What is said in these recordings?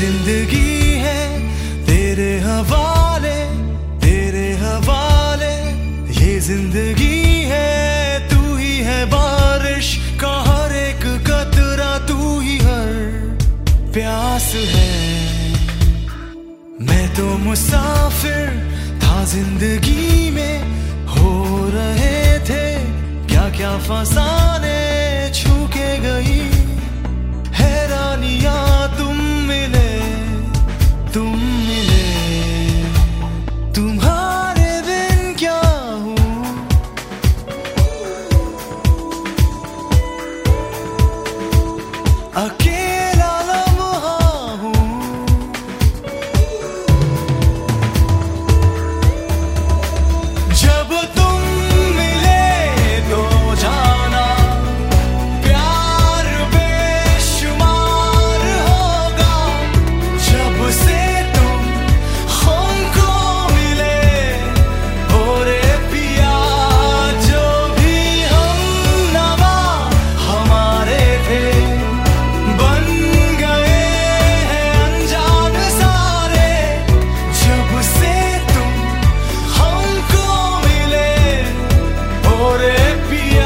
जिंदगी है तेरे हवाले, तेरे हवाले। ये जिंदगी है, तू ही है बारिश का हर एक कतरा, तू ही हर प्यास है। मैं तो मुसाफिर था जिंदगी में, हो रहे थे क्या क्या फसाने, छू के गई हैरानियां। तुम मिले, तुम मिले, तुम्हारे बिन क्या हूँ। अकेला लम्हा हूँ। जब तुम मिले तो जाना प्यार बेशुमार होगा। जब से तुम हमको मिले, ओरे पिया, जो भी हम नवा हमारे थे, बन गए हैं अनजान सारे। जब से तुम हमको मिले, ओरे पिया।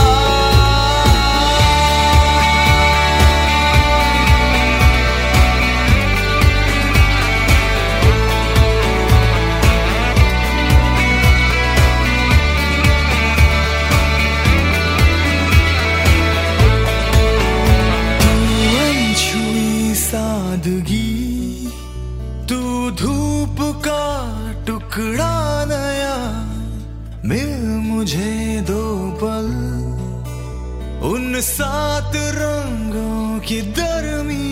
तू अनछुई सादगी, तू धूप का टुकड़ा नया। मिल मुझे दो पल उन 7 रंगों की दरमियां।